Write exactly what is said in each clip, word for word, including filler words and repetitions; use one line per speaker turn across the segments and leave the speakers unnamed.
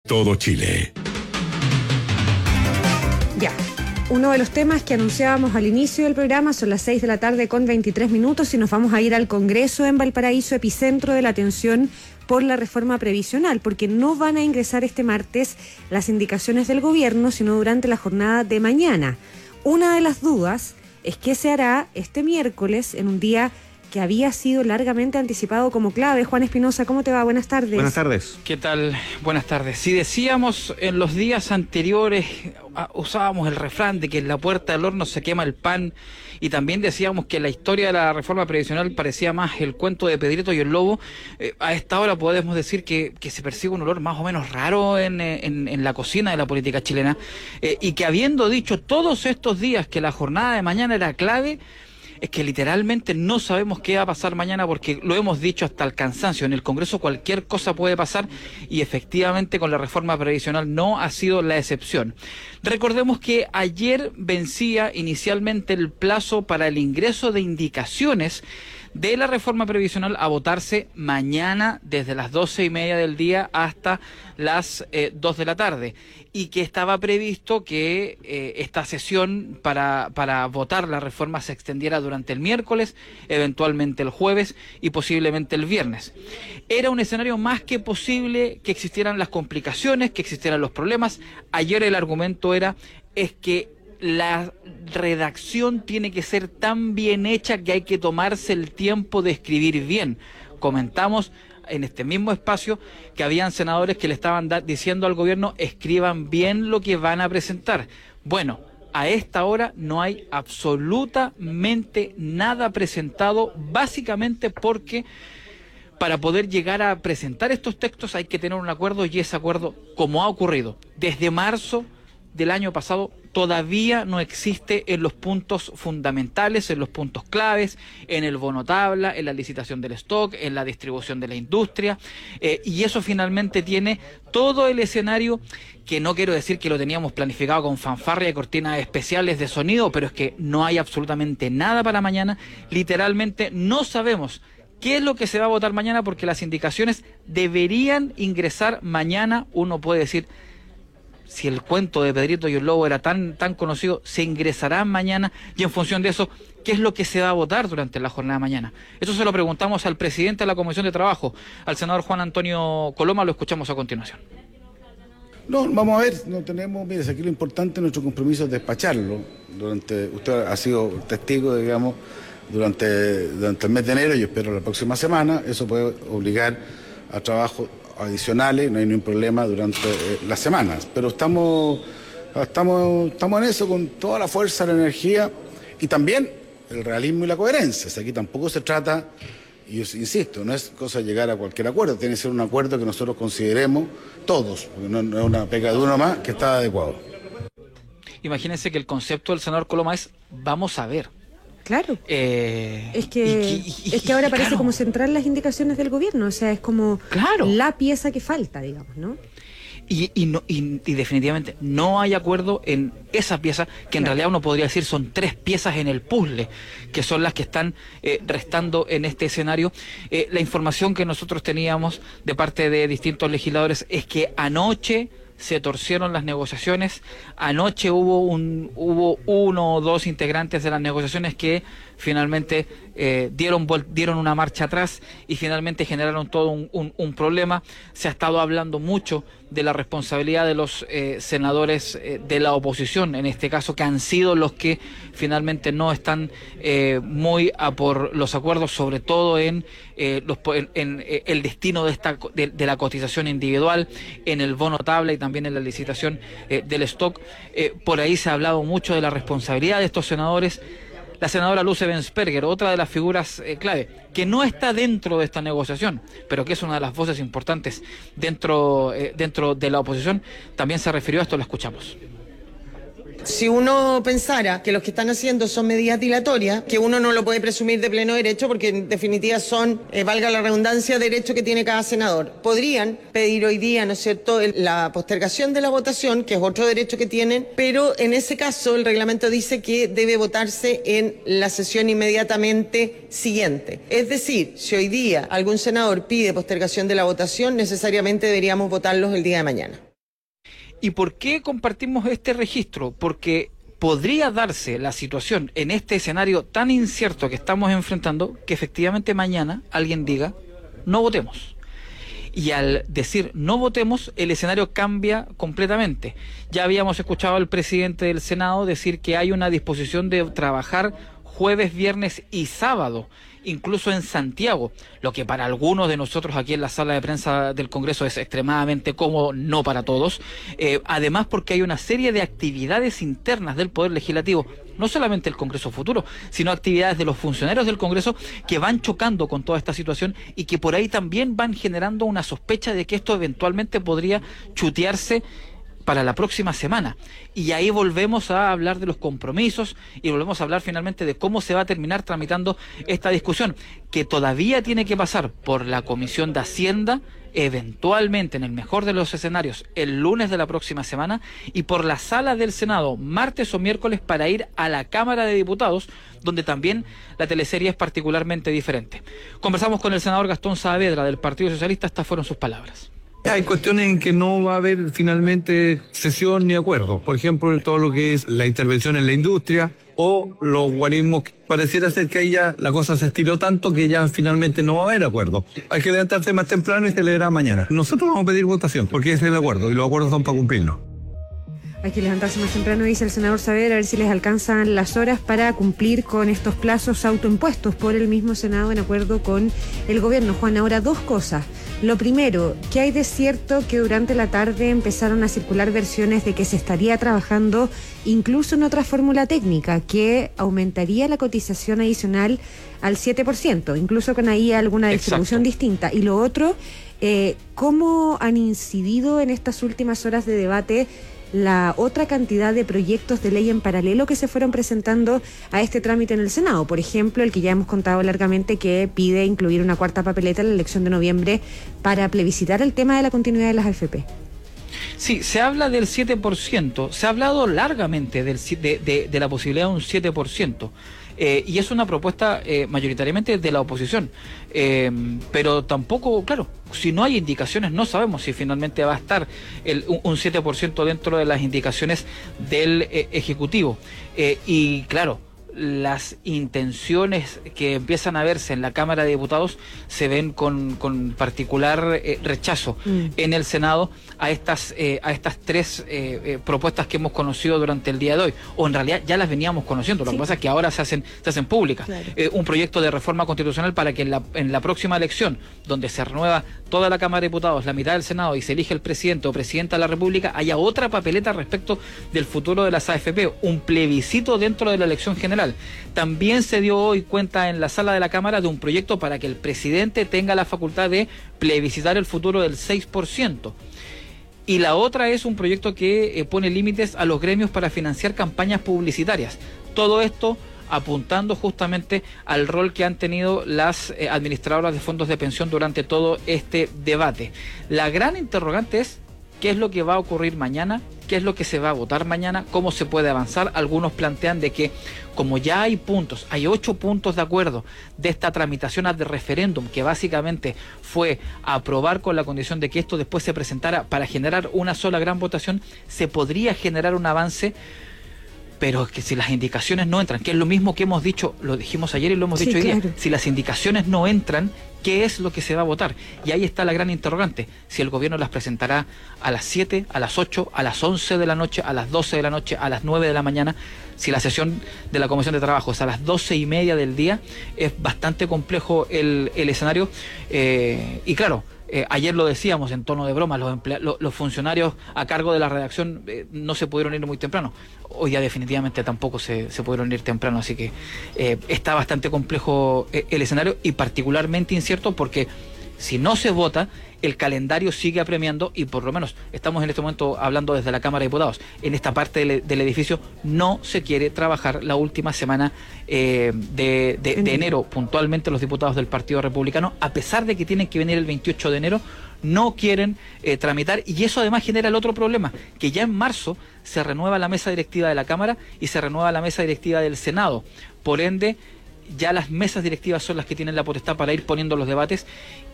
todo Chile.
Ya. Uno de los temas que anunciábamos al inicio del programa son las seis de la tarde con veintitrés minutos y nos vamos a ir al Congreso en Valparaíso, epicentro de la tensión por la reforma previsional, porque no van a ingresar este martes las indicaciones del gobierno, sino durante la jornada de mañana. Una de las dudas es qué se hará este miércoles en un día que había sido largamente anticipado como clave. Juan Espinosa, ¿cómo te va? Buenas tardes.
Buenas tardes.
¿Qué tal? Buenas tardes. Si decíamos en los días anteriores, usábamos el refrán de que en la puerta del horno se quema el pan, y también decíamos que la historia de la reforma previsional parecía más el cuento de Pedrito y el Lobo, eh, a esta hora podemos decir que, que se percibe un olor más o menos raro en, en, en la cocina de la política chilena, eh, y que habiendo dicho todos estos días que la jornada de mañana era clave, es que literalmente no sabemos qué va a pasar mañana, porque lo hemos dicho hasta el cansancio. En el Congreso cualquier cosa puede pasar, y efectivamente con la reforma previsional no ha sido la excepción. Recordemos que ayer vencía inicialmente el plazo para el ingreso de indicaciones de la reforma previsional a votarse mañana desde las doce y media del día hasta las eh, dos de la tarde, y que estaba previsto que eh, esta sesión para, para votar la reforma se extendiera durante el miércoles, eventualmente el jueves y posiblemente el viernes. Era un escenario más que posible que existieran las complicaciones, que existieran los problemas. Ayer el argumento era es que la redacción tiene que ser tan bien hecha que hay que tomarse el tiempo de escribir bien. Comentamos en este mismo espacio que habían senadores que le estaban da- diciendo al gobierno: escriban bien lo que van a presentar. Bueno, a esta hora no hay absolutamente nada presentado, básicamente porque para poder llegar a presentar estos textos hay que tener un acuerdo, y ese acuerdo, como ha ocurrido desde marzo del año pasado, todavía no existe en los puntos fundamentales, en los puntos claves, en el bono tabla, en la licitación del stock, en la distribución de la industria, eh, y eso finalmente tiene todo el escenario, que no quiero decir que lo teníamos planificado con fanfarria y cortinas especiales de sonido, pero es que no hay absolutamente nada para mañana. Literalmente no sabemos qué es lo que se va a votar mañana, porque las indicaciones deberían ingresar mañana. Uno puede decir, si el cuento de Pedrito y el Lobo era tan, tan conocido, se ingresará mañana, y en función de eso, ¿qué es lo que se va a votar durante la jornada de mañana? Eso se lo preguntamos al presidente de la Comisión de Trabajo, al senador Juan Antonio Coloma. Lo escuchamos a continuación.
No, vamos a ver, no tenemos, mire, aquí lo importante, nuestro compromiso es despacharlo. Durante, usted ha sido testigo, digamos, durante, durante el mes de enero, yo espero la próxima semana, eso puede obligar a trabajo adicionales, no hay ningún problema durante eh, las semanas, pero estamos, estamos, estamos en eso con toda la fuerza, la energía y también el realismo y la coherencia. O sea, aquí tampoco se trata, y yo insisto, no es cosa de llegar a cualquier acuerdo, tiene que ser un acuerdo que nosotros consideremos todos, porque no, no es una pega de uno más, que está adecuado.
Imagínense que el concepto del senador Coloma es vamos a ver.
Claro.
Eh,
es que
y, y,
es que ahora
y,
parece
claro,
como central las indicaciones del gobierno, o sea, es como
claro,
la pieza que falta, digamos, ¿no?
Y, y, no, y, y definitivamente no hay acuerdo en esa pieza, que en
Claro.
realidad uno podría decir son tres piezas en el puzzle, que son las que están eh, restando en este escenario. Eh, la información que nosotros teníamos de parte de distintos legisladores es que anoche se torcieron las negociaciones. Anoche hubo un hubo uno o dos integrantes de las negociaciones que finalmente eh, dieron dieron una marcha atrás y finalmente generaron todo un, un, un problema. Se ha estado hablando mucho de la responsabilidad de los eh, senadores eh, de la oposición, en este caso, que han sido los que finalmente no están eh, muy a por los acuerdos, sobre todo en, eh, los, en, en eh, el destino de, esta, de, de la cotización individual, en el bono tabla y también en la licitación eh, del stock. Eh, por ahí se ha hablado mucho de la responsabilidad de estos senadores. La senadora Luce Bensperger, otra de las figuras eh, clave, que no está dentro de esta negociación, pero que es una de las voces importantes dentro, eh, dentro de la oposición, también se refirió a esto. Lo escuchamos.
Si uno pensara que los que están haciendo son medidas dilatorias, que uno no lo puede presumir de pleno derecho, porque en definitiva son, eh, valga la redundancia, derechos que tiene cada senador. Podrían pedir hoy día, ¿no es cierto?, la postergación de la votación, que es otro derecho que tienen, pero en ese caso el reglamento dice que debe votarse en la sesión inmediatamente siguiente. Es decir, si hoy día algún senador pide postergación de la votación, necesariamente deberíamos votarlos el día de mañana.
¿Y por qué compartimos este registro? Porque podría darse la situación en este escenario tan incierto que estamos enfrentando que efectivamente mañana alguien diga no votemos. Y al decir no votemos, el escenario cambia completamente. Ya habíamos escuchado al presidente del Senado decir que hay una disposición de trabajar jueves, viernes y sábado, incluso en Santiago, lo que para algunos de nosotros aquí en la sala de prensa del Congreso es extremadamente cómodo, no para todos, eh, además porque hay una serie de actividades internas del Poder Legislativo, no solamente el Congreso Futuro, sino actividades de los funcionarios del Congreso que van chocando con toda esta situación y que por ahí también van generando una sospecha de que esto eventualmente podría chutearse para la próxima semana. Y ahí volvemos a hablar de los compromisos y volvemos a hablar finalmente de cómo se va a terminar tramitando esta discusión, que todavía tiene que pasar por la Comisión de Hacienda, eventualmente, en el mejor de los escenarios, el lunes de la próxima semana, y por la sala del Senado, martes o miércoles, para ir a la Cámara de Diputados, donde también la teleserie es particularmente diferente. Conversamos con el senador Gastón Saavedra del Partido Socialista, estas fueron sus palabras.
Hay cuestiones en que no va a haber finalmente sesión ni acuerdo. Por ejemplo, todo lo que es la intervención en la industria o los guarismos. Pareciera ser que ahí ya la cosa se estiró tanto que ya finalmente no va a haber acuerdo. Hay que levantarse más temprano y se leerá mañana. Nosotros vamos a pedir votación porque ese es el acuerdo y los acuerdos son para cumplirlo.
Hay que levantarse más temprano, dice el senador Saavedra, a ver si les alcanzan las horas para cumplir con estos plazos autoimpuestos por el mismo Senado en acuerdo con el gobierno. Juan, ahora dos cosas. Lo primero, que hay de cierto que durante la tarde empezaron a circular versiones de que se estaría trabajando incluso en otra fórmula técnica que aumentaría la cotización adicional al siete por ciento, incluso con ahí alguna distribución Exacto. distinta. Y lo otro, eh, ¿cómo han incidido en estas últimas horas de debate la otra cantidad de proyectos de ley en paralelo que se fueron presentando a este trámite en el Senado? Por ejemplo, el que ya hemos contado largamente, que pide incluir una cuarta papeleta en la elección de noviembre para plebiscitar el tema de la continuidad de las A F P.
Sí, se habla del siete por ciento, se ha hablado largamente del, de, de, de la posibilidad de un siete por ciento. Eh, y es una propuesta eh, mayoritariamente de la oposición, eh, pero tampoco, claro, si no hay indicaciones no sabemos si finalmente va a estar el, un, un siete por ciento dentro de las indicaciones del eh, Ejecutivo. Eh, y claro, las intenciones que empiezan a verse en la Cámara de Diputados se ven con, con particular eh, rechazo mm. en el Senado a estas eh, a estas tres eh, eh, propuestas que hemos conocido durante el día de hoy, o en realidad ya las veníamos conociendo, lo sí. que pasa es que ahora se hacen se hacen públicas. Claro. Eh, un proyecto de reforma constitucional para que en la, en la próxima elección, donde se renueva toda la Cámara de Diputados, la mitad del Senado, y se elige el presidente o presidenta de la República, haya otra papeleta respecto del futuro de las A F P, un plebiscito dentro de la elección general. También se dio hoy cuenta en la sala de la Cámara de un proyecto para que el presidente tenga la facultad de plebiscitar el futuro del seis por ciento. Y la otra es un proyecto que eh, pone límites a los gremios para financiar campañas publicitarias. Todo esto apuntando justamente al rol que han tenido las eh, administradoras de fondos de pensión durante todo este debate. La gran interrogante es qué es lo que va a ocurrir mañana, qué es lo que se va a votar mañana, cómo se puede avanzar. Algunos plantean de que como ya hay puntos, hay ocho puntos de acuerdo de esta tramitación ad referéndum, que básicamente fue aprobar con la condición de que esto después se presentara para generar una sola gran votación, se podría generar un avance. Pero es que si las indicaciones no entran, que es lo mismo que hemos dicho, lo dijimos ayer y lo hemos sí, dicho hoy claro. día, si las indicaciones no entran, ¿qué es lo que se va a votar? Y ahí está la gran interrogante, si el gobierno las presentará a las siete, a las ocho, a las once de la noche, a las doce de la noche, a las nueve de la mañana. Si la sesión de la Comisión de Trabajo es a las doce y media del día, es bastante complejo el, el escenario. Eh, y claro, Eh, ayer lo decíamos en tono de broma, los, los, los funcionarios a cargo de la redacción eh, no se pudieron ir muy temprano. Hoy ya definitivamente tampoco se, se pudieron ir temprano, así que eh, está bastante complejo eh, el escenario y particularmente incierto porque si no se vota, el calendario sigue apremiando y por lo menos estamos en este momento hablando desde la Cámara de Diputados. En esta parte del, del edificio no se quiere trabajar la última semana eh, de, de, de enero. Puntualmente los diputados del Partido Republicano, a pesar de que tienen que venir el veintiocho de enero, no quieren eh, tramitar, y eso además genera el otro problema, que ya en marzo se renueva la mesa directiva de la Cámara y se renueva la mesa directiva del Senado. Por ende, ya las mesas directivas son las que tienen la potestad para ir poniendo los debates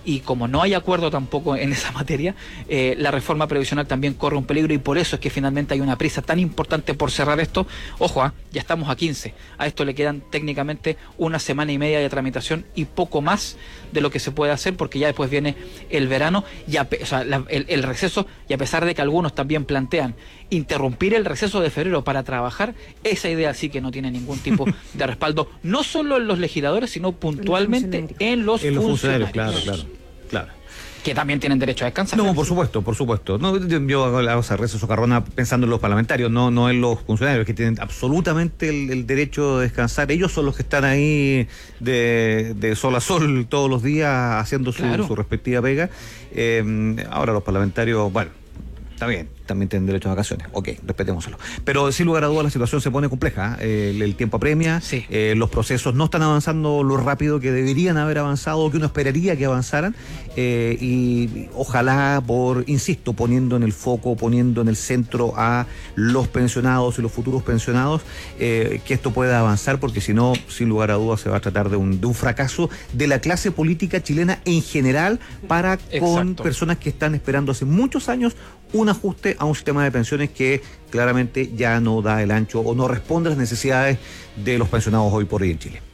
y como no hay acuerdo tampoco en esa materia, eh, la reforma previsional también corre un peligro, y por eso es que finalmente hay una prisa tan importante por cerrar esto. Ojo, ¿eh? ya estamos a quince, a esto le quedan técnicamente una semana y media de tramitación y poco más de lo que se puede hacer, porque ya después viene el verano, y a, o sea, la, el, el receso, y a pesar de que algunos también plantean interrumpir el receso de febrero para trabajar, esa idea sí que no tiene ningún tipo de respaldo, no solo en los legisladores, sino puntualmente en los,
en los
funcionarios.
funcionarios. Claro, claro, claro.
Que también tienen derecho a descansar.
No, por supuesto, por supuesto. No, yo hago la receso socarrona pensando en los parlamentarios, no, no en los funcionarios, que tienen absolutamente el, el derecho de descansar. Ellos son los que están ahí de, de sol a sol todos los días haciendo su, claro. su respectiva pega. Eh, ahora los parlamentarios, bueno, está bien, también tienen derecho a vacaciones. Ok, respetémoslo. Pero sin lugar a dudas la situación se pone compleja. ¿eh? El, el tiempo apremia, sí. eh, los procesos no están avanzando lo rápido que deberían haber avanzado o que uno esperaría que avanzaran. Eh, y ojalá por, insisto, poniendo en el foco, poniendo en el centro a los pensionados y los futuros pensionados, eh, que esto pueda avanzar, porque si no, sin lugar a dudas, se va a tratar de un, de un fracaso de la clase política chilena en general para Exacto. con personas que están esperando hace muchos años un ajuste a un sistema de pensiones que claramente ya no da el ancho o no responde a las necesidades de los pensionados hoy por hoy en Chile.